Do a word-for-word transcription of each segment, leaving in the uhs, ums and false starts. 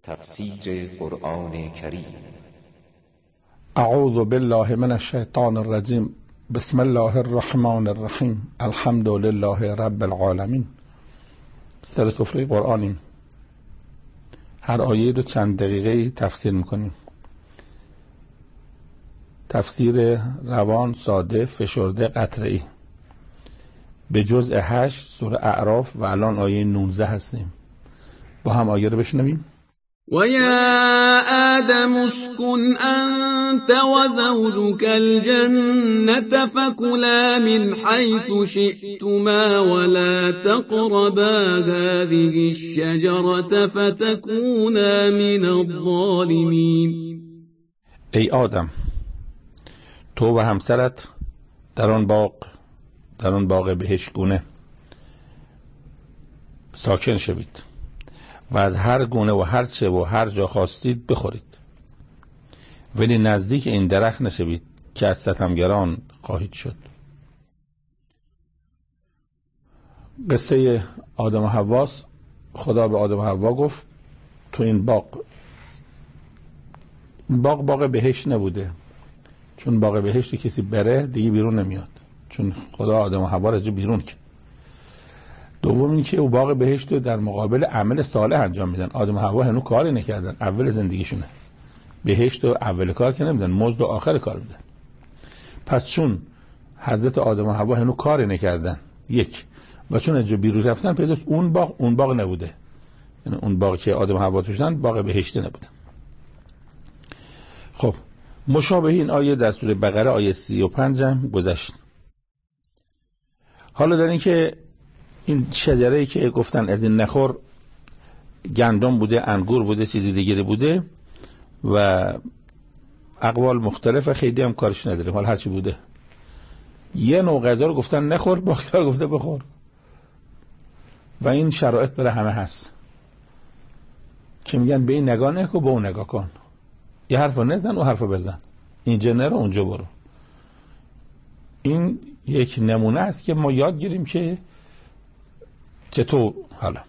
تفسیر قرآن کریم. اعوذ بالله من الشیطان الرجیم. بسم الله الرحمن الرحیم. الحمد لله رب العالمین. سر سفره قرآنیم. هر آیه رو چند دقیقه تفسیر میکنیم. تفسیر روان، ساده، فشرده، قطره‌ای. به جزء هشت سوره اعراف و الان آیه نوزده هستیم. با هم آیه رو بشنویم. و یا آدم اسکن انت و زوجک الجنة فکلا من حیث شئتما ولا تقربا هذه الشجرة فتکونا من الظالمین. ای آدم، تو و همسرت در آن باغ در آن باغ بهشتگونه ساکن شوید و از هر گونه و هر چه و هر جا خواستید بخورید، ولی نزدیک این درخت نشوید که از ستمگران خواهید شد. قصه آدم و حواست. خدا به آدم و حوا گفت تو این باغ این باغ باغ بهشت نبوده، چون باغ بهشت کسی بره دیگه بیرون نمیاد، چون خدا آدم و حوا را بیرون کرد. دوم این که او باغ بهشت رو در مقابل عمل صالح انجام میدن. آدم و حوا هنوز کاری نکردن، اول زندگیشونه. بهشت رو اول کار که نمیدن، مزد و آخر کار میدن. پس چون حضرت آدم و حوا هنوز کاری نکردن، یک، و چون از بیرون رفتن پیداست اون باغ اون باغ نبوده، یعنی اون باغ که آدم و حوا توشن باغ بهشت نبوده. خب مشابه این آیه در سوره بقره آیه سی و پنج هم گذشت. حالا در این که این شجره‌ای که گفتن از این نخور، گندم بوده، انگور بوده، چیزی دیگری بوده و اقوال مختلفه، خیلی هم کارش نداریم، حالا هرچی بوده. یه نوع غذا رو گفتن نخور، باقی رو گفته بخور و این شرایط برای همه هست که میگن به این نگاه نکن، به اون نگاه کن، یه حرفو نزن و حرفو بزن، اینجا نرو اونجا برو. این یک نمونه است که ما یاد گیریم که چطور. حالا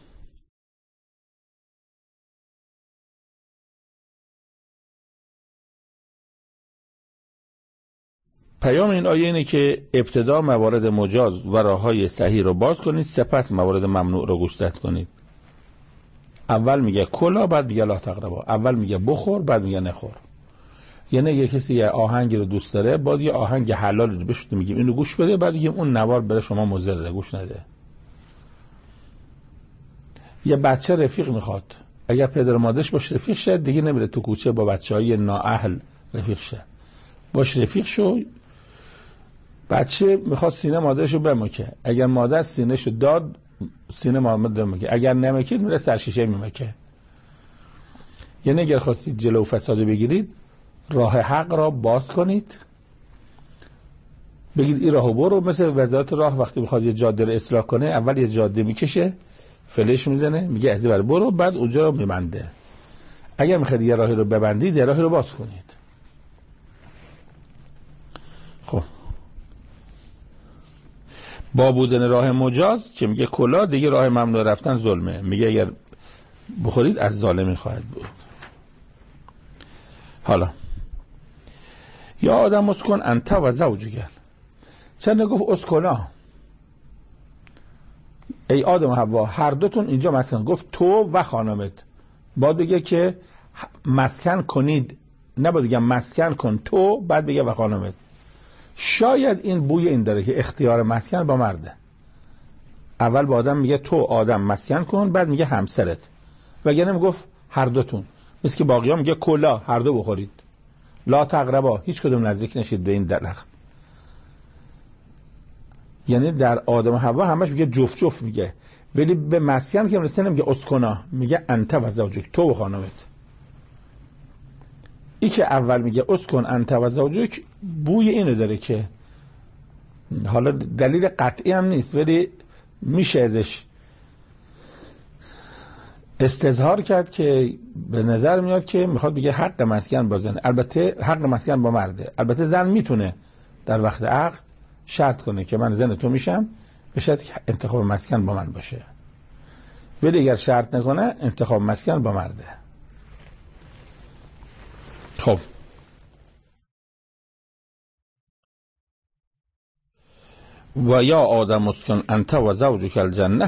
پیام این آیه اینه که ابتدا موارد مجاز و راههای صحیح رو باز کنید، سپس موارد ممنوع رو گوشزد کنید. اول میگه کلا، بعد میگه لا تقربا. اول میگه بخور، بعد میگه نخور. یعنی یه کسی یه آهنگی رو دوست داره، بعد یه آهنگ حلال رو بهش میگیم اینو گوش بده، بعد میگیم اون نوار برای شما مضره، گوش نده. یه بچه رفیق میخواد، اگر پدر و مادرش باش رفیق شد دیگه نمیره تو کوچه با بچهای نااهل رفیق شه. باش رفیق شو. بچه میخواد سینه مادرشو بمکه، اگر مادر سینهشو داد سینه مادر بمکه، اگر نمکید میره سرشیشه میمکه. یعنی اگر خواستید جلو فساد بگیرید، راه حق را باز کنید، بگید این راهو برو. مثل وزارت راه وقتی میخواد یه جاده رو اصلاح کنه، اول یه جاده میکشه، فلش میزنه، میگه از این ور برو، بعد اونجا رو میبنده. اگر میخواید یه راهی رو ببندید، یه راهی رو باز کنید. خب با بودن راه مجاز که میگه کلا، دیگه راه ممنوع رفتن ظلمه. میگه اگر بخورید از ظالمین خواهد بود. حالا یا آدم اسکن انت و زوجک. چرا نگفت اسکنا؟ ای آدم و حوا هر دوتون اینجا مسکن. گفت تو و خانمت. باید بگه که مسکن کنید، نباید بگه مسکن کن تو بعد بگه و خانمت. شاید این بوی این داره که اختیار مسکن با مرده. اول با آدم میگه تو آدم مسکن کن، بعد میگه همسرت، وگرنه میگفت هر دوتون. مثل که باقی ها میگه کلا، هر دو بخورید، لا تقربا، هیچ کدوم نزدیک نشید به این درخت. یعنی در آدم و حوا همش میگه جفت جفت میگه، ولی به مسکن که میرسه نمیگه اسکنا، میگه انت و زوجک، تو و خانمت. ای که اول میگه اسکن انت و زوجک بوی اینو داره که حالا دلیل قطعی هم نیست، ولی میشه ازش استظهار کرد که به نظر میاد که میخواد بگه حق مسکن با زن. البته حق مسکن با مرده. البته زن میتونه در وقت عقد شرط کنه که من زن تو میشم به شرطی که انتخاب مسکن با من باشه، ولی اگر شرط نکنه انتخاب مسکن با مرده. خب و یا آدم اسکن انت و زوجک الجنه،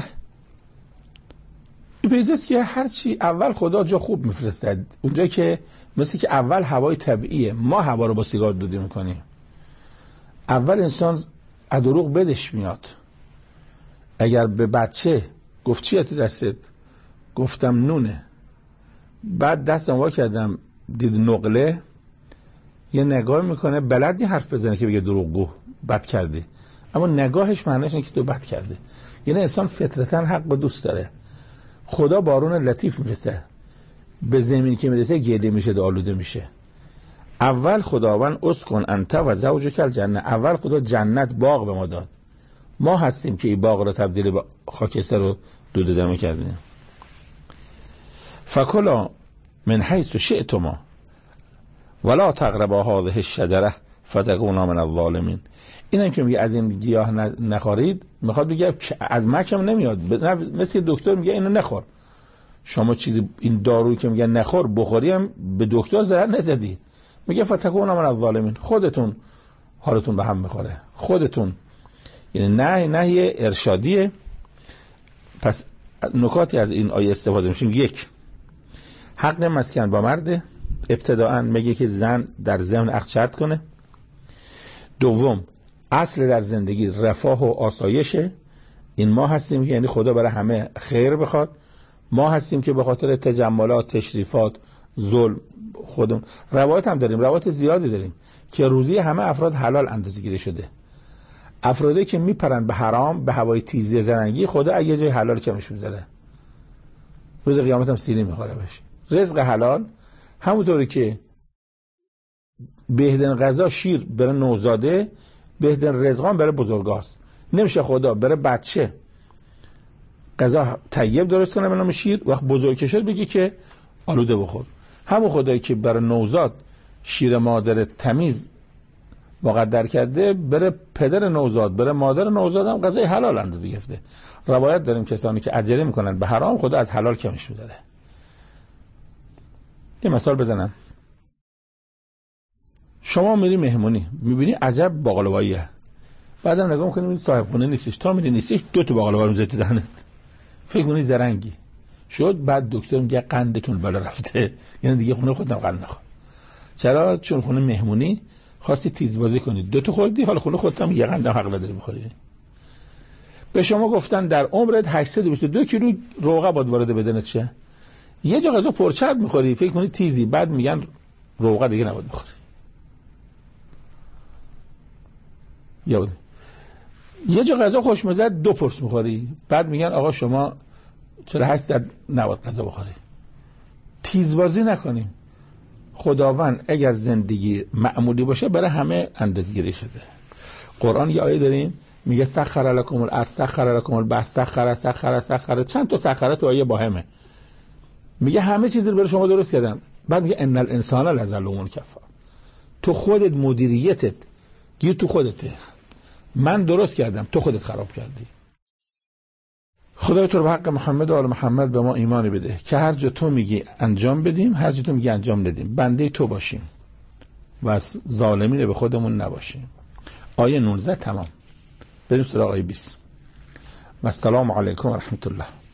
پیداست که هرچی اول خدا جا خوب میفرستد، اونجا که مثل که اول هوای طبیعیه، ما هوا رو با سیگار دودی میکنیم. اول انسان از دروغ بدش میاد. اگر به بچه گفت چیه تو دستت، گفتم نونه، بعد دستم وا کردم دید نقله، یه نگاه میکنه، بلد نی حرف بزنه که بگه دروغگو بد کرده، اما نگاهش معنیش اینه که تو بد کرده. یعنی انسان فطرتاً حق و دوست داره. خدا بارون لطیف میرسه، به زمین که میرسه گلی میشه، آلوده میشه. اول خداوند اسکن انت و زوجک الجنه، اول خدا جنت باغ به ما داد، ما هستیم که این باغ رو تبدیل به خاکستر رو دود دمه کردیم. فکلا من حیث شئتما ولا تقربا هذه الشجره فتکونا من الظالمین. اینم که میگه از این گیاه نخورید، میخواد بگه از مکم نمیاد، مثل دکتر میگه اینو نخور. شما چیزی این دارویی که میگه نخور بخوری هم به دکتر ضرر نزدی، میگه فتکونا من الظالمین، خودتون حالتون به هم میخوره، خودتون. یعنی نه نهی ارشادیه. پس نکاتی از این آیه استفاده میشیم. یک، حق مسکن با مرد، ابتداءً میگه که زن در ضمن عقد شرط کنه. دوم، اصل در زندگی رفاه و آسایشه. این ما هستیم که یعنی خدا برای همه خیر بخواد، ما هستیم که به خاطر تجملات، تشریفات، ظلم خودمون. روایت هم داریم، روایت زیادی داریم که روزی همه افراد حلال اندازه‌گیری شده. افرادی که میپرن به حرام، به هوای تیزی زرنگی، خدا یه جای حلال کمش میذاره، روز قیامت هم سینی میخوره بشه. رزق حلال همونطوری که بهترین غذا شیر برای نوزاده، بهترین رزقان برای بزرگاست. نمیشه خدا برای بچه غذا طیب درست کنه به نام شیر، وقت بزرگ شد بگی که آلوده بخور. همون خدایی که برای نوزاد شیر مادر تمیز مقدر کرده، برای پدر نوزاد، برای مادر نوزاد هم غذای حلال اندازه گرفته. روایت داریم کسانی که عجله میکنن به حرام، خدا از حلال کمش میذاره. یه مثال بزنم. شما میری مهمونی، میبینی عجب باقلواییه، بعدم نگاه میکنی میبینی صاحب خونه نیستش، تا میری نیستش، دو تا باقلوا میذاری تو دهنت، فکر کنی زرنگی شد. بعد دکتر میگه قندتون بالا رفته، یعنی دیگه خونه خودت قند نخور. چرا؟ چون خونه مهمونی خواستی تیز بازی کنی، دو تا خوردی، حالا خونه خودت هم یه قندم حق نداری بخوری. به شما گفتن در عمرت هشتصد و بیست و دو کیلو روغه باید وارد بدنت شه، یه جا غذا پرچرب میخوری، فکر کنی تیزی، بعد میگن روغه دیگه نباید بخوری. یا بود. یه جا غذا خوشمزه دو پرس میخوری، بعد میگن آقا شما چرا هشتصد نباید غذا بخوری. تیزبازی نکنیم. خداوند اگر زندگی معمولی باشه برای همه اندازه‌گیری شده. قرآن یه آیه داریم میگه سخر لکم الارض سخر لکم البحر سخر سخر سخر، چند تا سخره تو آیه باهمه. میگه همه چیز رو برای شما درست کردم، بعد میگه ان الانسان لظلوم کفار. تو خودت مدیریتت گیر تو خودته، من درست کردم تو خودت خراب کردی. خدای تو رو به حق محمد و آل محمد به ما ایمانی بده که هر جا تو میگی انجام بدیم، هر جا تو میگی انجام ندیم، بنده تو باشیم و از ظالمین به خودمون نباشیم. آیه نوزده تمام. بریم سراغ آیه بیست. و السلام علیکم و رحمت الله.